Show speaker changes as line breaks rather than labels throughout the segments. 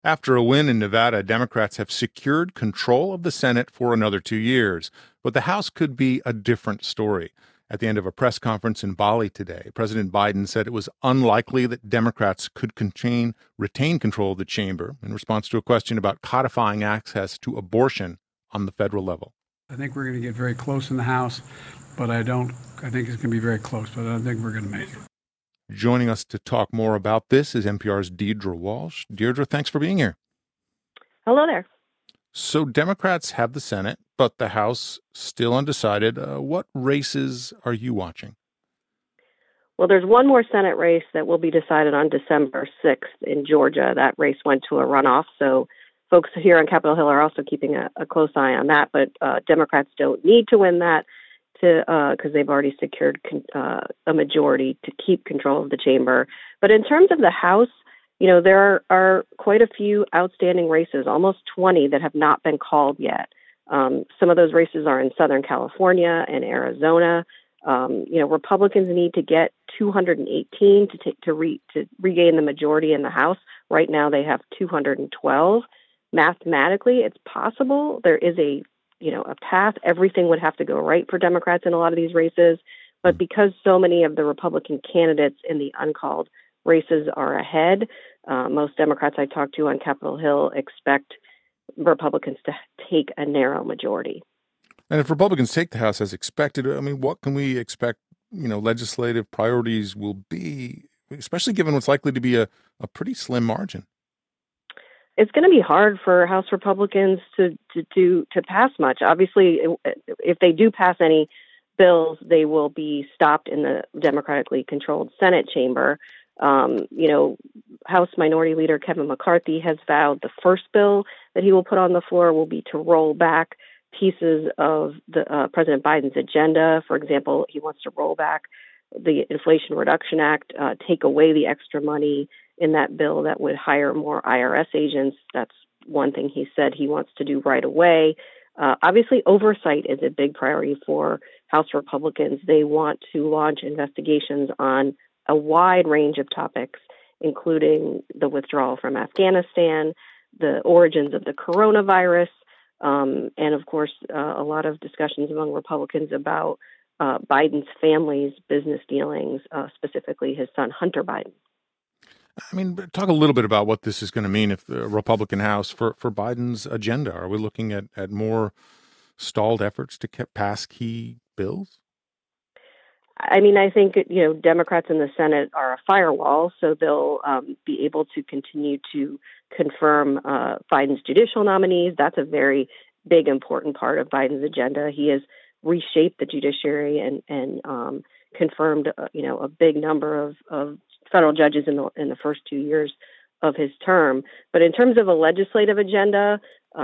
After a win in Nevada, Democrats have secured control of the Senate for another 2 years. But the House could be a different story. At the end of a press conference in Bali today, President Biden said it was unlikely that Democrats could retain control of the chamber in response to a question about codifying access to abortion on the federal level.
I think we're going to get very close in the House, but I think it's going to be very close, but I don't think we're going to make it.
Joining us to talk more about this is NPR's Deirdre Walsh. Deirdre, thanks for being here.
Hello there.
So Democrats have the Senate, but the House still undecided. What races are you watching?
Well, there's one more Senate race that will be decided on December 6th in Georgia. That race went to a runoff, so folks here on Capitol Hill are also keeping a close eye on that. But Democrats don't need to win that because they've already secured a majority to keep control of the chamber. But in terms of the House, there are quite a few outstanding races, almost 20 that have not been called yet. Some of those races are in Southern California and Arizona. Republicans need to get 218 to regain the majority in the House. Right now, they have 212. Mathematically, it's possible. There is a path. Everything would have to go right for Democrats in a lot of these races. But because so many of the Republican candidates in the uncalled races are ahead, most Democrats I talked to on Capitol Hill expect Republicans to take a narrow majority.
And if Republicans take the House as expected, what can we expect, legislative priorities will be, especially given what's likely to be a pretty slim margin?
It's going to be hard for House Republicans to pass much. Obviously, if they do pass any bills, they will be stopped in the democratically controlled Senate chamber. House Minority Leader Kevin McCarthy has vowed the first bill that he will put on the floor will be to roll back pieces of the President Biden's agenda. For example, he wants to roll back the Inflation Reduction Act, take away the extra money in that bill that would hire more IRS agents. That's one thing he said he wants to do right away. Obviously, oversight is a big priority for House Republicans. They want to launch investigations on a wide range of topics, including the withdrawal from Afghanistan, the origins of the coronavirus, and of course, a lot of discussions among Republicans about Biden's family's business dealings, specifically his son, Hunter Biden.
Talk a little bit about what this is going to mean if the Republican House for Biden's agenda. Are we looking at more stalled efforts to pass key bills?
I think, Democrats in the Senate are a firewall, so they'll be able to continue to confirm Biden's judicial nominees. That's a very big, important part of Biden's agenda. He has reshaped the judiciary and confirmed, a big number of federal judges in the first 2 years of his term. But in terms of a legislative agenda,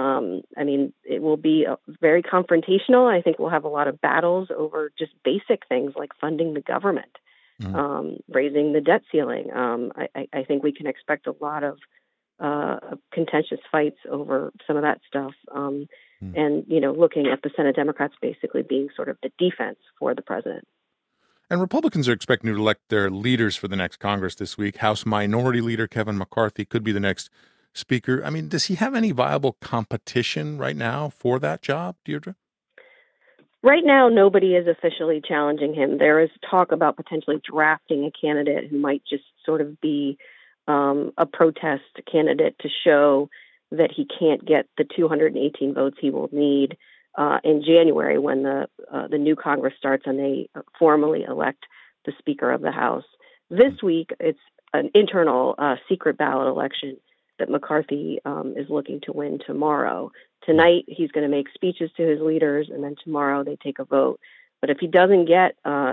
it will be very confrontational. I think we'll have a lot of battles over just basic things like funding the government, raising the debt ceiling. I think we can expect a lot of contentious fights over some of that stuff. And, looking at the Senate Democrats basically being sort of the defense for the president.
And Republicans are expecting to elect their leaders for the next Congress this week. House Minority Leader Kevin McCarthy could be the next speaker. Does he have any viable competition right now for that job, Deirdre?
Right now, nobody is officially challenging him. There is talk about potentially drafting a candidate who might just sort of be a protest candidate to show that he can't get the 218 votes he will need in January when the new Congress starts and they formally elect the Speaker of the House. This week, it's an internal secret ballot election that McCarthy is looking to win tomorrow. Tonight, he's going to make speeches to his leaders, and then tomorrow they take a vote. But if he doesn't get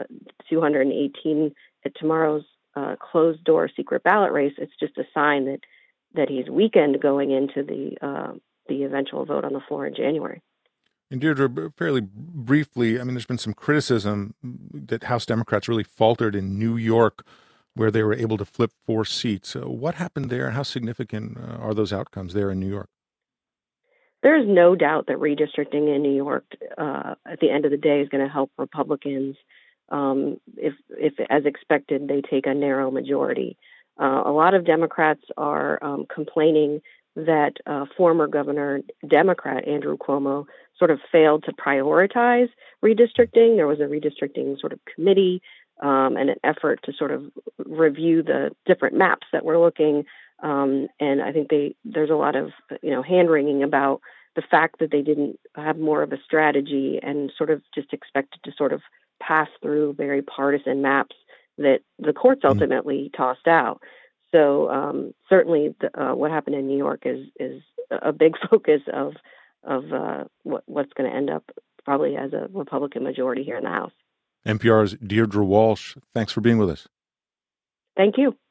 218 at tomorrow's closed-door secret ballot race, it's just a sign that he's weakened going into the eventual vote on the floor in January.
And Deirdre, fairly briefly, there's been some criticism that House Democrats really faltered in New York, where they were able to flip 4 seats. What happened there, and how significant are those outcomes there in New York?
There is no doubt that redistricting in New York at the end of the day is going to help Republicans if, as expected, they take a narrow majority. A lot of Democrats are complaining that former Governor Democrat Andrew Cuomo sort of failed to prioritize redistricting. There was a redistricting sort of committee and an effort to sort of review the different maps that were looking. And I think there's a lot of hand-wringing about the fact that they didn't have more of a strategy and sort of just expected to sort of pass through very partisan maps that the courts ultimately tossed out. So certainly what happened in New York is a big focus of what's going to end up probably as a Republican majority here in the House.
NPR's Deirdre Walsh, thanks for being with us.
Thank you.